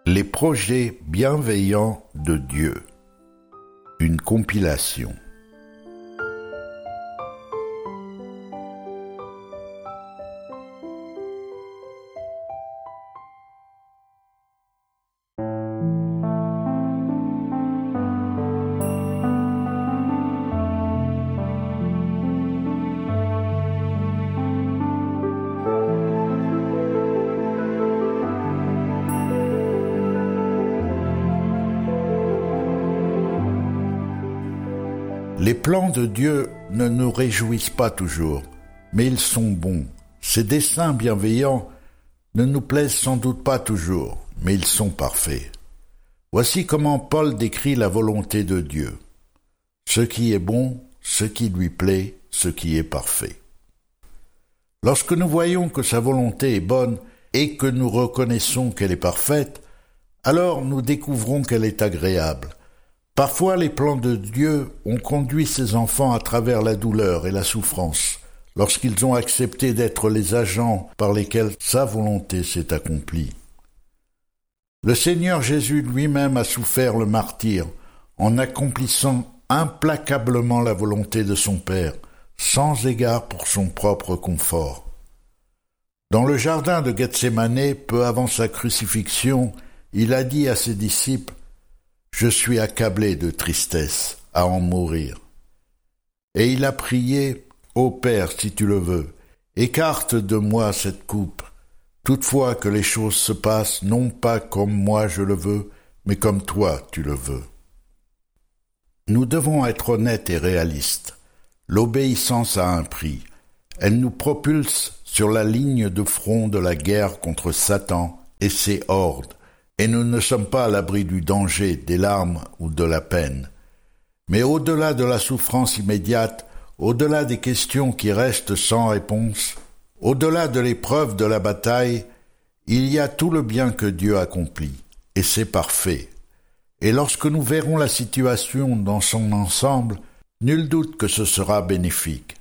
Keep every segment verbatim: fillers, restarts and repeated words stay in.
Les projets bienveillants de Dieu. Une compilation. Les plans de Dieu ne nous réjouissent pas toujours, mais ils sont bons. Ses desseins bienveillants ne nous plaisent sans doute pas toujours, mais ils sont parfaits. Voici comment Paul décrit la volonté de Dieu. Ce qui est bon, ce qui lui plaît, ce qui est parfait. Lorsque nous voyons que sa volonté est bonne et que nous reconnaissons qu'elle est parfaite, alors nous découvrons qu'elle est agréable. Parfois, les plans de Dieu ont conduit ses enfants à travers la douleur et la souffrance, lorsqu'ils ont accepté d'être les agents par lesquels sa volonté s'est accomplie. Le Seigneur Jésus lui-même a souffert le martyre en accomplissant implacablement la volonté de son Père, sans égard pour son propre confort. Dans le jardin de Gethsémani, peu avant sa crucifixion, il a dit à ses disciples: « Je suis accablé de tristesse à en mourir. » Et il a prié: « Ô Père, si tu le veux, écarte de moi cette coupe, toutefois que les choses se passent non pas comme moi je le veux, mais comme toi tu le veux. » Nous devons être honnêtes et réalistes. L'obéissance a un prix. Elle nous propulse sur la ligne de front de la guerre contre Satan et ses hordes. Et nous ne sommes pas à l'abri du danger, des larmes ou de la peine. Mais au-delà de la souffrance immédiate, au-delà des questions qui restent sans réponse, au-delà de l'épreuve de la bataille, il y a tout le bien que Dieu accomplit, et c'est parfait. Et lorsque nous verrons la situation dans son ensemble, nul doute que ce sera bénéfique.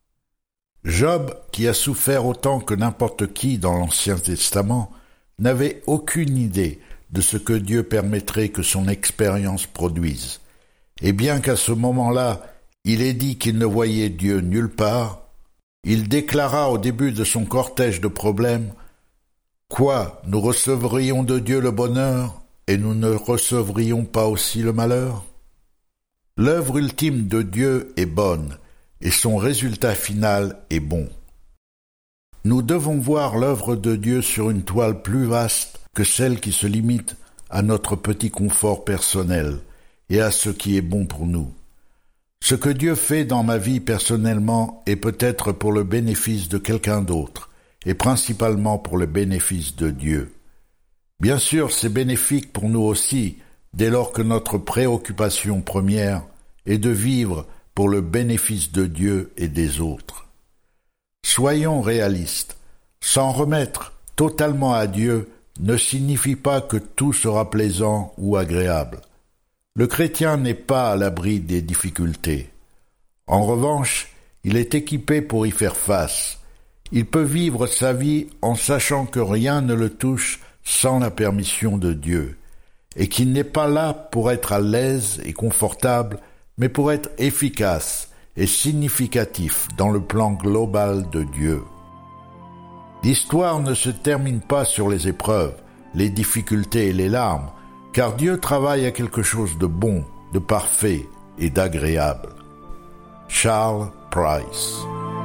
Job, qui a souffert autant que n'importe qui dans l'Ancien Testament, n'avait aucune idée de ce que Dieu permettrait que son expérience produise. Et bien qu'à ce moment-là, il ait dit qu'il ne voyait Dieu nulle part, il déclara au début de son cortège de problèmes: « Quoi, nous recevrions de Dieu le bonheur, et nous ne recevrions pas aussi le malheur ?» L'œuvre ultime de Dieu est bonne, et son résultat final est bon. Nous devons voir l'œuvre de Dieu sur une toile plus vaste que celle qui se limite à notre petit confort personnel et à ce qui est bon pour nous. Ce que Dieu fait dans ma vie personnellement est peut-être pour le bénéfice de quelqu'un d'autre, et principalement pour le bénéfice de Dieu. Bien sûr, c'est bénéfique pour nous aussi, dès lors que notre préoccupation première est de vivre pour le bénéfice de Dieu et des autres. Soyons réalistes. S'en remettre totalement à Dieu ne signifie pas que tout sera plaisant ou agréable. Le chrétien n'est pas à l'abri des difficultés. En revanche, il est équipé pour y faire face. Il peut vivre sa vie en sachant que rien ne le touche sans la permission de Dieu, et qu'il n'est pas là pour être à l'aise et confortable, mais pour être efficace et significatif dans le plan global de Dieu. L'histoire ne se termine pas sur les épreuves, les difficultés et les larmes, car Dieu travaille à quelque chose de bon, de parfait et d'agréable. Charles Price.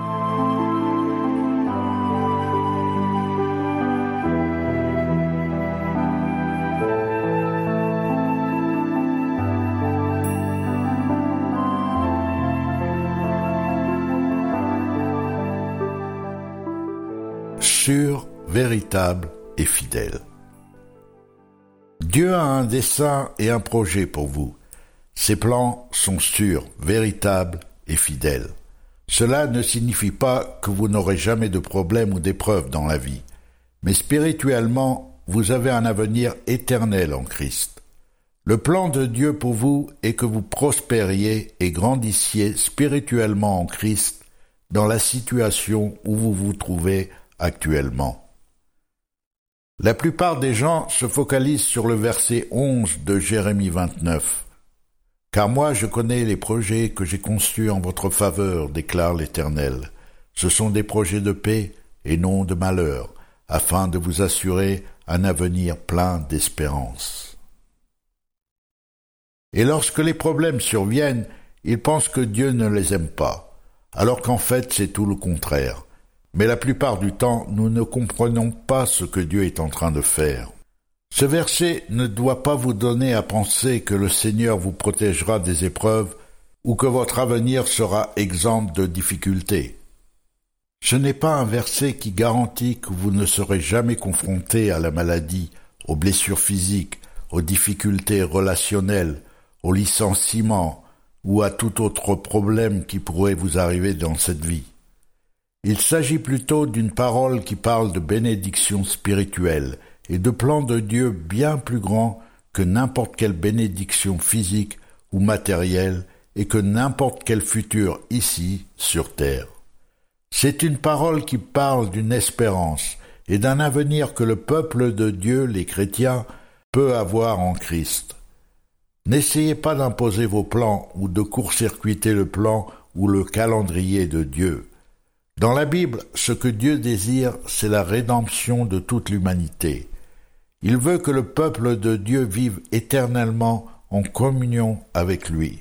Sûr, véritable et fidèle. Dieu a un dessein et un projet pour vous. Ses plans sont sûrs, véritables et fidèles. Cela ne signifie pas que vous n'aurez jamais de problèmes ou d'épreuves dans la vie, mais spirituellement, vous avez un avenir éternel en Christ. Le plan de Dieu pour vous est que vous prospériez et grandissiez spirituellement en Christ dans la situation où vous vous trouvez actuellement. La plupart des gens se focalisent sur le verset onze de Jérémie vingt-neuf. « Car moi je connais les projets que j'ai conçus en votre faveur, déclare l'Éternel. Ce sont des projets de paix et non de malheur, afin de vous assurer un avenir plein d'espérance. » Et lorsque les problèmes surviennent, ils pensent que Dieu ne les aime pas, alors qu'en fait c'est tout le contraire. Mais la plupart du temps, nous ne comprenons pas ce que Dieu est en train de faire. Ce verset ne doit pas vous donner à penser que le Seigneur vous protégera des épreuves ou que votre avenir sera exempt de difficultés. Ce n'est pas un verset qui garantit que vous ne serez jamais confronté à la maladie, aux blessures physiques, aux difficultés relationnelles, au licenciement ou à tout autre problème qui pourrait vous arriver dans cette vie. Il s'agit plutôt d'une parole qui parle de bénédiction spirituelle et de plans de Dieu bien plus grands que n'importe quelle bénédiction physique ou matérielle et que n'importe quel futur ici sur terre. C'est une parole qui parle d'une espérance et d'un avenir que le peuple de Dieu, les chrétiens, peut avoir en Christ. N'essayez pas d'imposer vos plans ou de court-circuiter le plan ou le calendrier de Dieu. Dans la Bible, ce que Dieu désire, c'est la rédemption de toute l'humanité. Il veut que le peuple de Dieu vive éternellement en communion avec lui.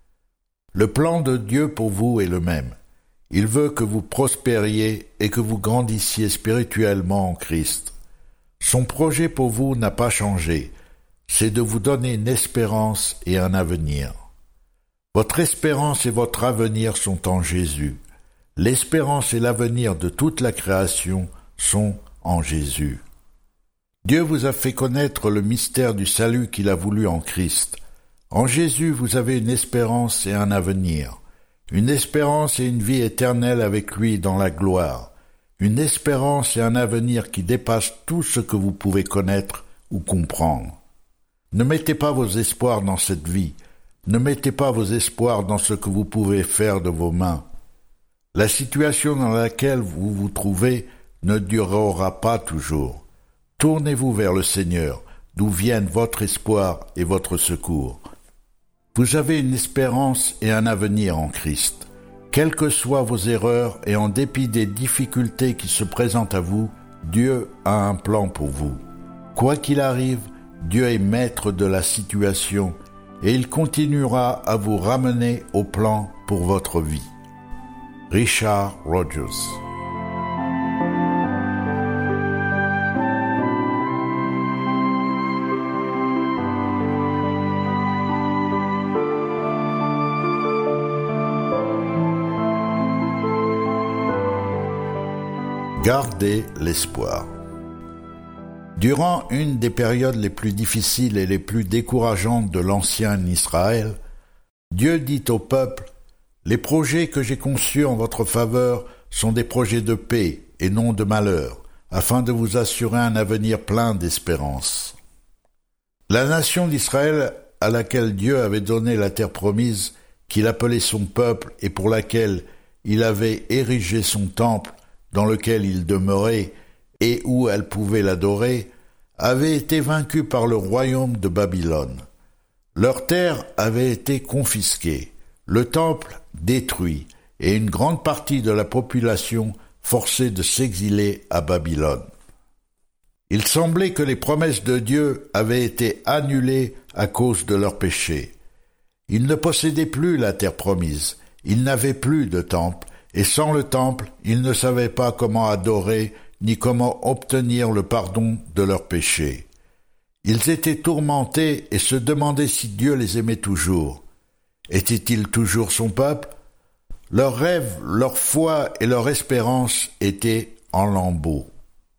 Le plan de Dieu pour vous est le même. Il veut que vous prospériez et que vous grandissiez spirituellement en Christ. Son projet pour vous n'a pas changé, c'est de vous donner une espérance et un avenir. Votre espérance et votre avenir sont en Jésus. L'espérance et l'avenir de toute la création sont en Jésus. Dieu vous a fait connaître le mystère du salut qu'il a voulu en Christ. En Jésus, vous avez une espérance et un avenir, une espérance et une vie éternelle avec lui dans la gloire, une espérance et un avenir qui dépassent tout ce que vous pouvez connaître ou comprendre. Ne mettez pas vos espoirs dans cette vie, ne mettez pas vos espoirs dans ce que vous pouvez faire de vos mains. La situation dans laquelle vous vous trouvez ne durera pas toujours. Tournez-vous vers le Seigneur, d'où viennent votre espoir et votre secours. Vous avez une espérance et un avenir en Christ. Quelles que soient vos erreurs et en dépit des difficultés qui se présentent à vous, Dieu a un plan pour vous. Quoi qu'il arrive, Dieu est maître de la situation et il continuera à vous ramener au plan pour votre vie. Richard Rogers. Gardez l'espoir. Durant une des périodes les plus difficiles et les plus décourageantes de l'ancien Israël, Dieu dit au peuple: « Les projets que j'ai conçus en votre faveur sont des projets de paix et non de malheur, afin de vous assurer un avenir plein d'espérance. » La nation d'Israël, à laquelle Dieu avait donné la terre promise, qu'il appelait son peuple et pour laquelle il avait érigé son temple, dans lequel il demeurait et où elle pouvait l'adorer, avait été vaincue par le royaume de Babylone. Leur terre avait été confisquée, le temple détruit et une grande partie de la population forcée de s'exiler à Babylone. Il semblait que les promesses de Dieu avaient été annulées à cause de leurs péchés. Ils ne possédaient plus la terre promise, ils n'avaient plus de temple, et sans le temple, ils ne savaient pas comment adorer ni comment obtenir le pardon de leurs péchés. Ils étaient tourmentés et se demandaient si Dieu les aimait toujours. Était-il toujours son peuple? Leurs rêves, leur foi et leur espérance étaient en lambeaux.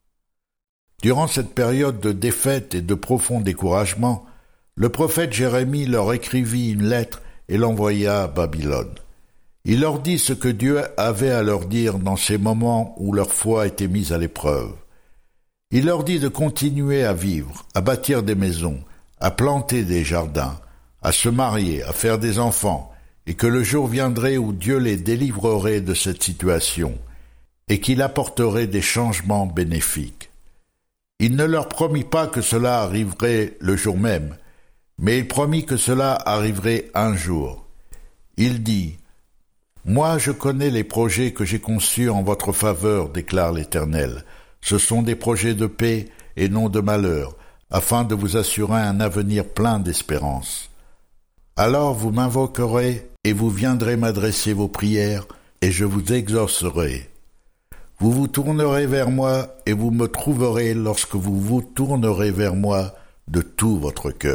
Durant cette période de défaite et de profond découragement, le prophète Jérémie leur écrivit une lettre et l'envoya à Babylone. Il leur dit ce que Dieu avait à leur dire dans ces moments où leur foi était mise à l'épreuve. Il leur dit de continuer à vivre, à bâtir des maisons, à planter des jardins, à se marier, à faire des enfants, et que le jour viendrait où Dieu les délivrerait de cette situation, et qu'il apporterait des changements bénéfiques. Il ne leur promit pas que cela arriverait le jour même, mais il promit que cela arriverait un jour. Il dit, « Moi je connais les projets que j'ai conçus en votre faveur, déclare l'Éternel. Ce sont des projets de paix et non de malheur, afin de vous assurer un avenir plein d'espérance. Alors vous m'invoquerez et vous viendrez m'adresser vos prières, et je vous exaucerai. Vous vous tournerez vers moi et vous me trouverez lorsque vous vous tournerez vers moi de tout votre cœur. »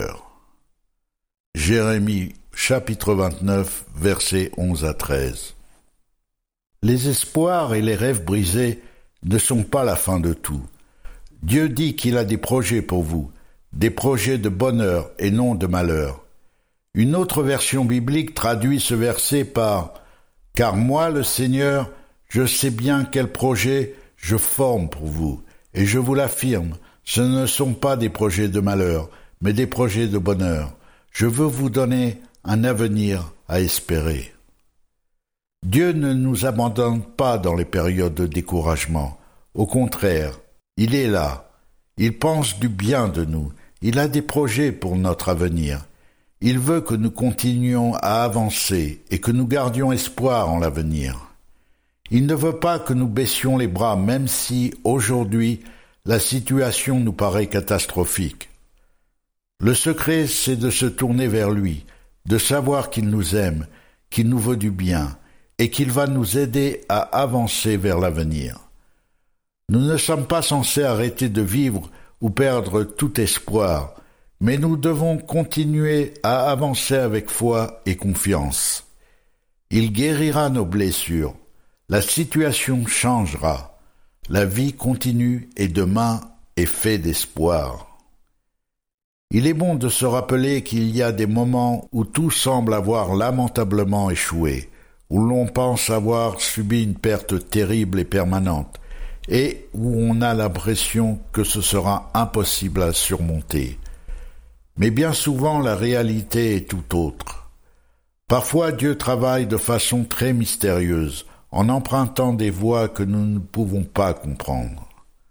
Jérémie chapitre vingt-neuf, versets onze à treize. Les espoirs et les rêves brisés ne sont pas la fin de tout. Dieu dit qu'il a des projets pour vous, des projets de bonheur et non de malheur. Une autre version biblique traduit ce verset par « Car moi, le Seigneur, je sais bien quel projet je forme pour vous, et je vous l'affirme, ce ne sont pas des projets de malheur, mais des projets de bonheur. Je veux vous donner un avenir à espérer. » Dieu ne nous abandonne pas dans les périodes de découragement. Au contraire, il est là. Il pense du bien de nous. Il a des projets pour notre avenir. Il veut que nous continuions à avancer et que nous gardions espoir en l'avenir. Il ne veut pas que nous baissions les bras, même si, aujourd'hui, la situation nous paraît catastrophique. Le secret, c'est de se tourner vers lui, de savoir qu'il nous aime, qu'il nous veut du bien, et qu'il va nous aider à avancer vers l'avenir. Nous ne sommes pas censés arrêter de vivre ou perdre tout espoir, mais nous devons continuer à avancer avec foi et confiance. Il guérira nos blessures. La situation changera, la vie continue et demain est fait d'espoir. Il est bon de se rappeler qu'il y a des moments où tout semble avoir lamentablement échoué, où l'on pense avoir subi une perte terrible et permanente, et où on a l'impression que ce sera impossible à surmonter. Mais bien souvent la réalité est tout autre. Parfois Dieu travaille de façon très mystérieuse, en empruntant des voies que nous ne pouvons pas comprendre.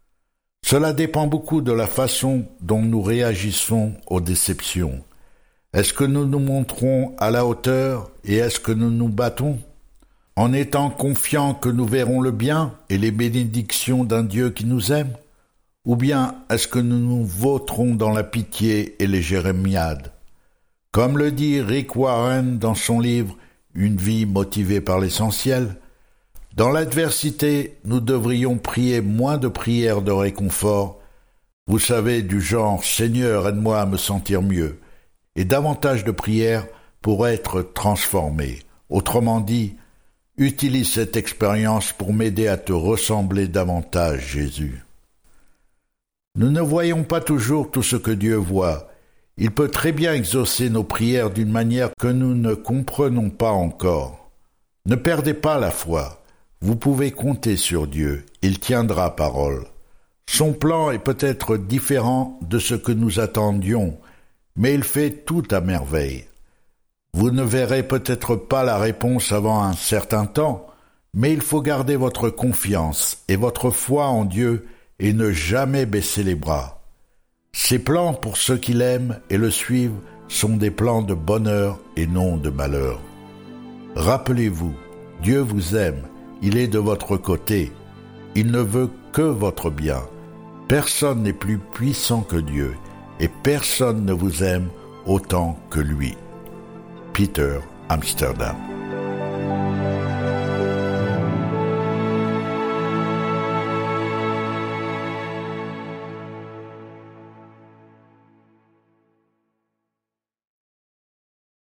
Cela dépend beaucoup de la façon dont nous réagissons aux déceptions. Est-ce que nous nous montrons à la hauteur et est-ce que nous nous battons? En étant confiants que nous verrons le bien et les bénédictions d'un Dieu qui nous aime? Ou bien est-ce que nous nous vautrons dans la pitié et les jérémiades? Comme le dit Rick Warren dans son livre « Une vie motivée par l'essentiel », dans l'adversité, nous devrions prier moins de prières de réconfort, vous savez, du genre « Seigneur, aide-moi à me sentir mieux », et davantage de prières pour être transformé. Autrement dit, utilise cette expérience pour m'aider à te ressembler davantage, Jésus. Nous ne voyons pas toujours tout ce que Dieu voit. Il peut très bien exaucer nos prières d'une manière que nous ne comprenons pas encore. Ne perdez pas la foi. Vous pouvez compter sur Dieu, il tiendra parole. Son plan est peut-être différent de ce que nous attendions, mais il fait tout à merveille. Vous ne verrez peut-être pas la réponse avant un certain temps, mais il faut garder votre confiance et votre foi en Dieu et ne jamais baisser les bras. Ses plans pour ceux qui l'aiment et le suivent sont des plans de bonheur et non de malheur. Rappelez-vous, Dieu vous aime. Il est de votre côté. Il ne veut que votre bien. Personne n'est plus puissant que Dieu, et personne ne vous aime autant que lui. Peter, Amsterdam.